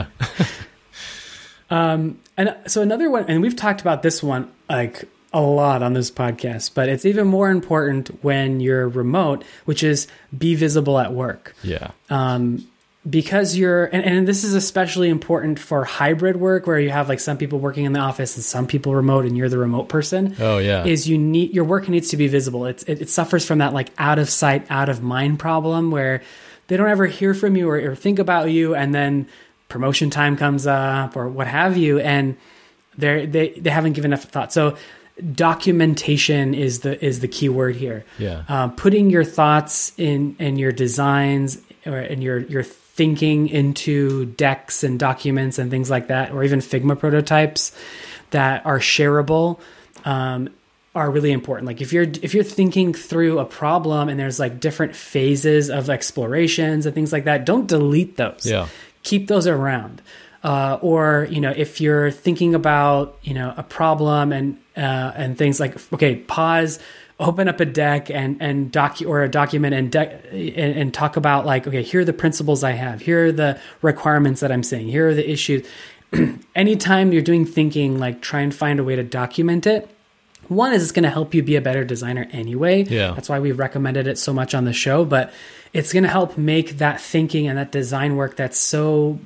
And so another one, and we've talked about this one like a lot on this podcast, but it's even more important when you're remote, which is be visible at work. Yeah. Because and this is especially important for hybrid work where you have like some people working in the office and some people remote and you're the remote person. Oh yeah. Is your work needs to be visible. It suffers from that like out of sight, out of mind problem where they don't ever hear from you or think about you, and then promotion time comes up or what have you, and they haven't given enough thought. So documentation is the key word here. Yeah. Putting your thoughts in your designs or in your thinking into decks and documents and things like that, or even Figma prototypes that are shareable, are really important. Like if you're thinking through a problem and there's like different phases of explorations and things like that, don't delete those. Yeah. Keep those around. Or, if you're thinking about, a problem and things like, okay, pause, open up a deck and document and talk about like, okay, here are the principles I have. Here are the requirements that I'm saying. Here are the issues. Anytime you're doing thinking, like try and find a way to document it. One is it's going to help you be a better designer anyway. Yeah. That's why we've recommended it so much on the show, but it's going to help make that thinking and that design work that's so,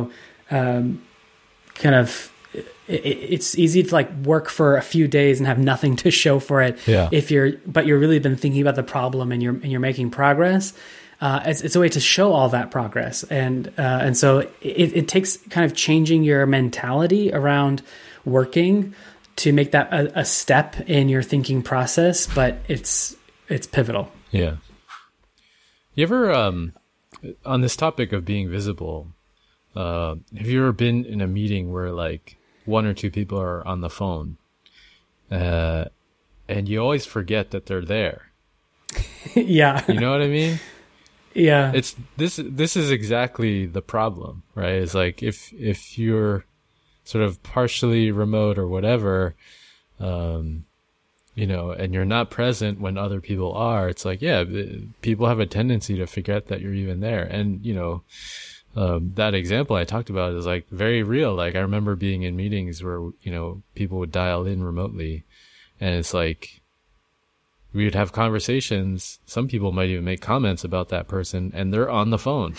it's easy to like work for a few days and have nothing to show for it. Yeah. But you're really been thinking about the problem and you're making progress. It's a way to show all that progress. And so it takes kind of changing your mentality around working to make that a step in your thinking process, but it's pivotal. Yeah. You ever, on this topic of being visible, have you ever been in a meeting where like one or two people are on the phone, and you always forget that they're there? Yeah. You know what I mean? Yeah. It's this is exactly the problem, right? It's like if you're sort of partially remote or whatever, and you're not present when other people are, it's like, yeah, people have a tendency to forget that you're even there. And, that example I talked about is like very real. Like I remember being in meetings where, people would dial in remotely, and it's like, we would have conversations. Some people might even make comments about that person and they're on the phone.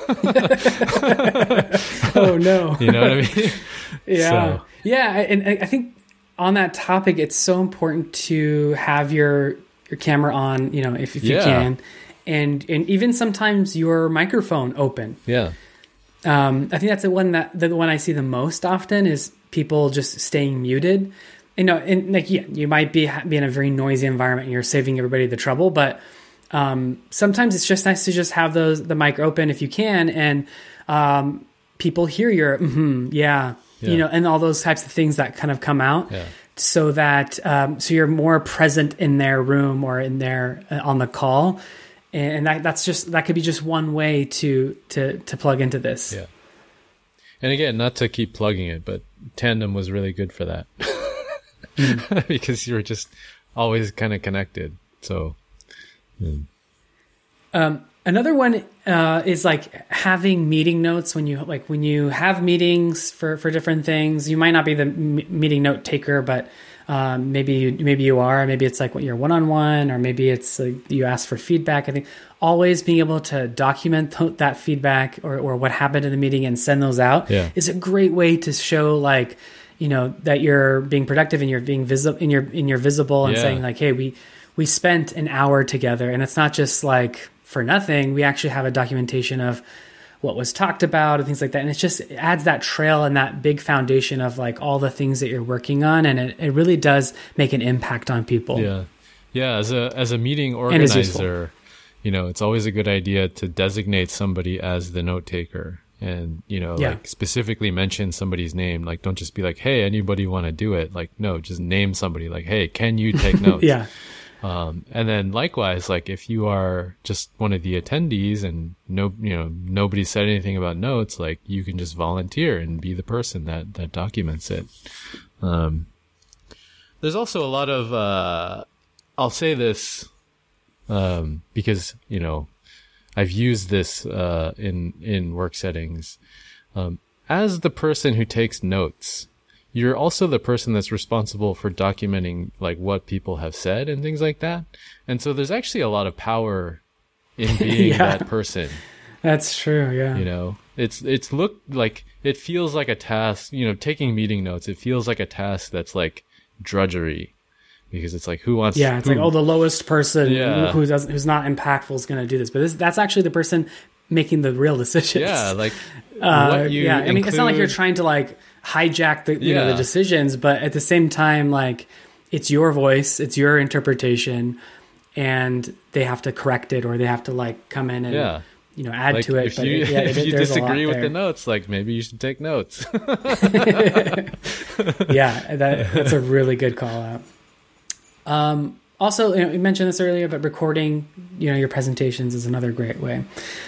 Oh no. You know what I mean? Yeah. So. Yeah. And I think on that topic, it's so important to have your camera on, if you can, and even sometimes your microphone open. Yeah. I think that's the one I see the most often is people just staying muted. And like, yeah, you might be in a very noisy environment and you're saving everybody the trouble, but sometimes it's just nice to just have the mic open if you can, and people hear your and all those types of things that kind of come out, so that so you're more present in their room or in their on the call, and that could be just one way to plug into this. Yeah. And again, not to keep plugging it, but Tandem was really good for that. Because you were just always kind of connected. So, another one is like having meeting notes when you have meetings for different things. You might not be the meeting note taker, but maybe you are. Maybe it's like you're one-on-one, or maybe it's you ask for feedback. I think always being able to document that feedback or what happened in the meeting and send those out is a great way to show that you're being productive and you're being visible and you're visible and saying like, hey, we spent an hour together, and it's not just like for nothing. We actually have a documentation of what was talked about and things like that. And it adds that trail and that big foundation of like all the things that you're working on. And it really does make an impact on people. Yeah. Yeah. As a meeting organizer, it's always a good idea to designate somebody as the note taker. And, like specifically mention somebody's name. Like, don't just be like, hey, anybody want to do it? Like, no, just name somebody like, hey, can you take notes? And then likewise, like if you are just one of the attendees and nobody said anything about notes, like you can just volunteer and be the person that documents it. There's also a lot of, I'll say this, because, I've used this, in work settings. As the person who takes notes, you're also the person that's responsible for documenting like what people have said and things like that. And so there's actually a lot of power in being that person. That's true. Yeah. It's looked like it feels like a task, taking meeting notes. It feels like a task that's like drudgery because it's like, who wants it's like, the lowest person who's not impactful is going to do this. But that's actually the person making the real decisions. Yeah. Like, what you I mean, it's not like you're trying to like hijack the the decisions, but at the same time, like it's your voice, it's your interpretation, and they have to correct it or they have to like come in and add like to it. If you disagree with the notes, like maybe you should take notes. That's a really good call out. Also, we mentioned this earlier, but recording, your presentations is another great way.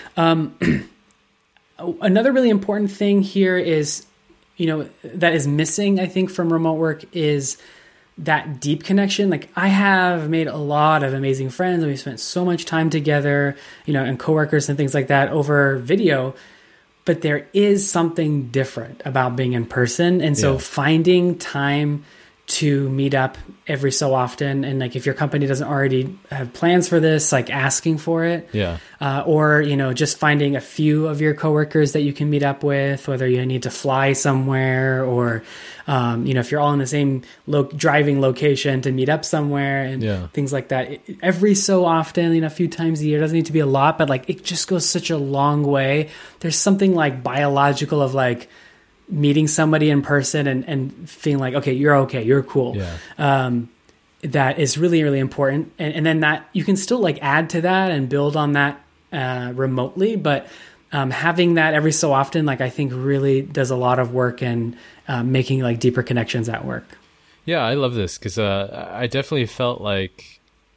Another really important thing here is, that is missing, I think, from remote work is that deep connection. Like I have made a lot of amazing friends and we spent so much time together, and coworkers and things like that over video, but there is something different about being in person. And so finding time to meet up every so often. And like, if your company doesn't already have plans for this, like asking for it, or, just finding a few of your coworkers that you can meet up with, whether you need to fly somewhere or, if you're all in the same driving location to meet up somewhere and things like that. Every so often, a few times a year, doesn't need to be a lot, but like, it just goes such a long way. There's something like biological of like, meeting somebody in person and feeling like, you're cool. That is really, really important. And then that you can still like add to that and build on that remotely. But having that every so often, like I think really does a lot of work in making like deeper connections at work. Yeah, I love this because I definitely felt like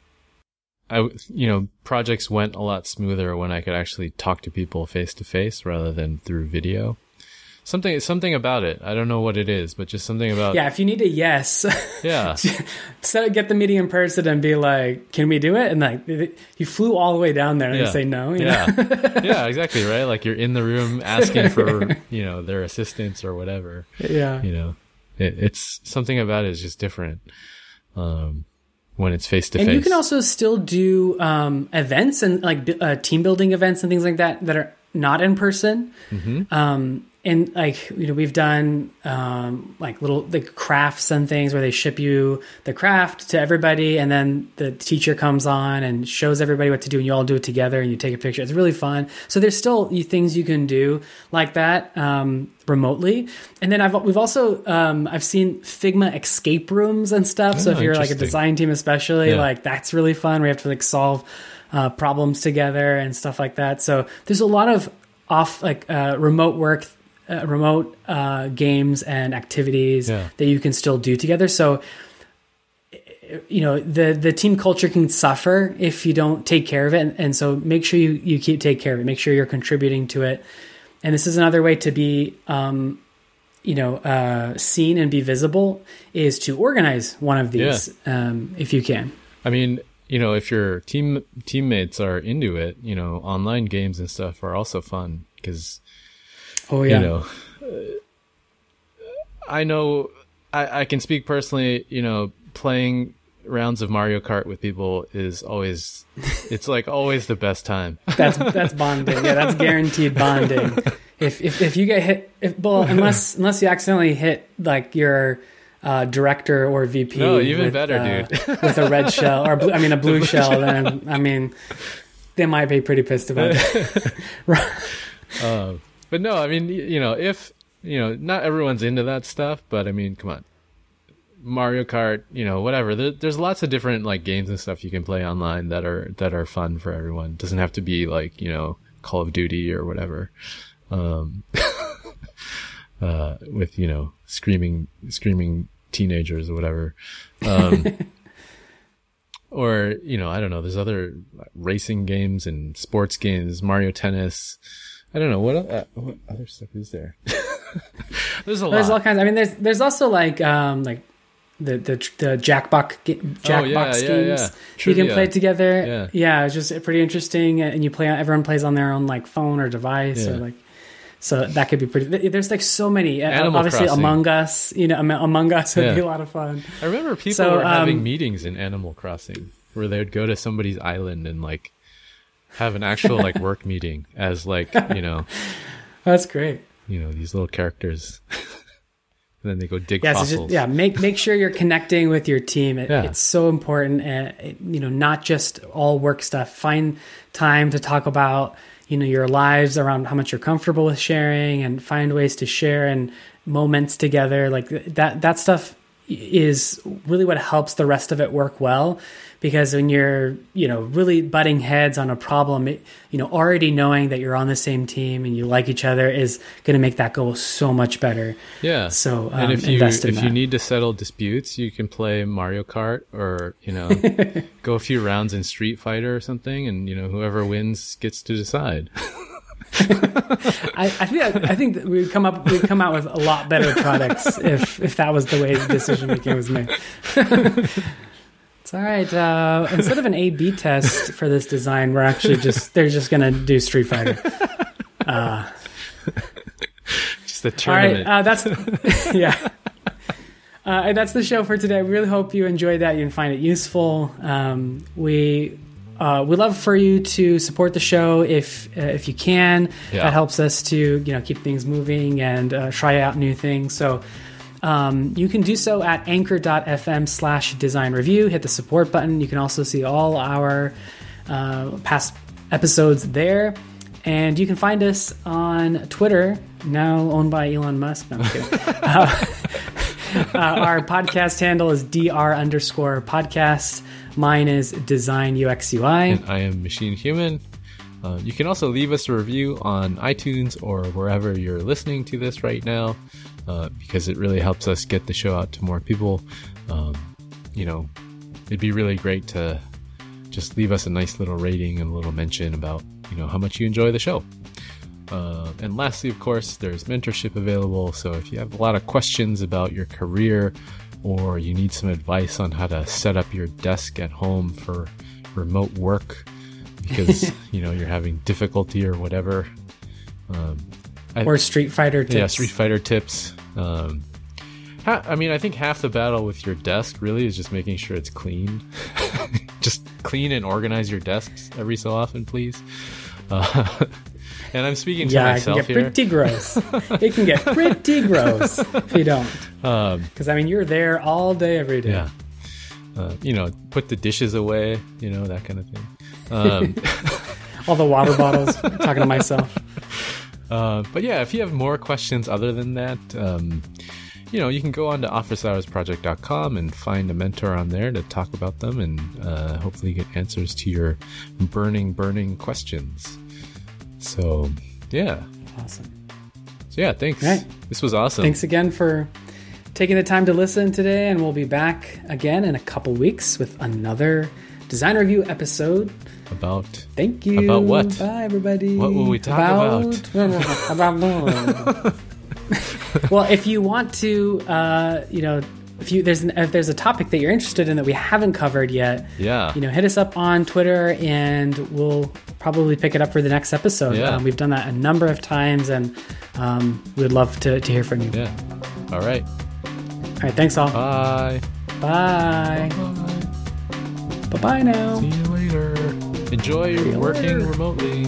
projects went a lot smoother when I could actually talk to people face to face rather than through video. Something about it. I don't know what it is, but just something about... Yeah, if you need a yes, so get the meeting in person and be like, can we do it? And like, you flew all the way down there and they say no. Yeah, exactly, right? Like you're in the room asking for, their assistance or whatever. Yeah. It's something about it is just different when it's face to face. And you can also still do events and like team building events and things like that are not in person. Mm-hmm. And like, we've done like little like crafts and things where they ship you the craft to everybody and then the teacher comes on and shows everybody what to do and you all do it together and you take a picture. It's really fun. So there's still things you can do like that remotely. And then we've also I've seen Figma escape rooms and stuff. So if you're like a design team especially, like that's really fun. We have to like solve problems together and stuff like that. So there's a lot of remote work, remote games and activities that you can still do together. So, the team culture can suffer if you don't take care of it. And so make sure you take care of it. Make sure you're contributing to it. And this is another way to be, seen and be visible is to organize one of these, if you can. I mean, if your teammates are into it, online games and stuff are also fun because, I know I can speak personally, playing rounds of Mario Kart with people is always, it's like always the best time. That's bonding. Yeah, that's guaranteed bonding. If you get hit, unless you accidentally hit like your director or VP, even better, dude, with a red shell or a blue shell, then they might be pretty pissed about it. But no, if not everyone's into that stuff, but come on, Mario Kart, whatever. There's lots of different like games and stuff you can play online that are fun for everyone. It doesn't have to be like Call of Duty or whatever. With screaming teenagers or whatever. or, I don't know, there's other racing games and sports games, Mario Tennis. I don't know what other stuff is there. There's all kinds. I mean, there's also like the Jackbox games you can play together. Yeah, it's just pretty interesting, and everyone plays on their own like phone or device or like. So that could be pretty. There's like so many. Obviously, Crossing. Among Us. Among Us would be a lot of fun. I remember people were having meetings in Animal Crossing where they would go to somebody's island and like have an actual like work meeting as like That's great. These little characters. And then they go dig So fossils. just, make sure you're connecting with your team. It's so important, and not just all work stuff. Find time to talk about your lives, around how much you're comfortable with sharing, and find ways to share and moments together. Like that stuff is really what helps the rest of it work well. Because when you're, really butting heads on a problem, already knowing that you're on the same team and you like each other is going to make that go so much better. Yeah. So, and if you need to settle disputes, you can play Mario Kart, or go a few rounds in Street Fighter or something, and whoever wins gets to decide. I think that we'd come out with a lot better products if that was the way the decision making was made. It's all right. Instead of an A/B test for this design, they're just going to do Street Fighter. Just a tournament. All right. That's the show for today. We really hope you enjoyed that. You can find it useful. We love for you to support the show if you can. Yeah. That helps us to keep things moving and try out new things. So. You can do so at anchor.fm/design review. Hit the support button. You can also see all our past episodes there. And you can find us on Twitter, now owned by Elon Musk. No, I'm kidding. Our podcast handle is dr_podcast. Mine is Design UX UI. And I am Machine Human. You can also leave us a review on iTunes or wherever you're listening to this right now. Because it really helps us get the show out to more people. It'd be really great to just leave us a nice little rating and a little mention about, how much you enjoy the show. And lastly, of course, there's mentorship available. So if you have a lot of questions about your career, or you need some advice on how to set up your desk at home for remote work because, you're having difficulty or whatever, or Street Fighter tips. Yeah, Street Fighter tips. I think half the battle with your desk really is just making sure it's clean. Just clean and organize your desks every so often, please. And I'm speaking to myself here. Yeah, it can get pretty gross. It can get pretty gross if you don't. Because, you're there all day, every day. Yeah. Put the dishes away, that kind of thing. All the water bottles, talking to myself. But yeah, if you have more questions other than that, you can go on to officehoursproject.com and find a mentor on there to talk about them and hopefully get answers to your burning questions. So, yeah. Awesome. So, yeah, thanks. Right. This was awesome. Thanks again for taking the time to listen today, and we'll be back again in a couple weeks with another design review episode. About? Thank you. About what? Bye, everybody. What will we talk about? Well, if you want to, if there's a topic that you're interested in that we haven't covered yet, hit us up on Twitter, and we'll probably pick it up for the next episode. Yeah. We've done that a number of times, and we'd love to hear from you. Yeah. All right. All right. Thanks, all. Bye. Bye. Bye-bye now. See you later. Enjoy your working remotely.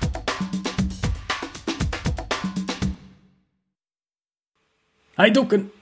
Hadouken!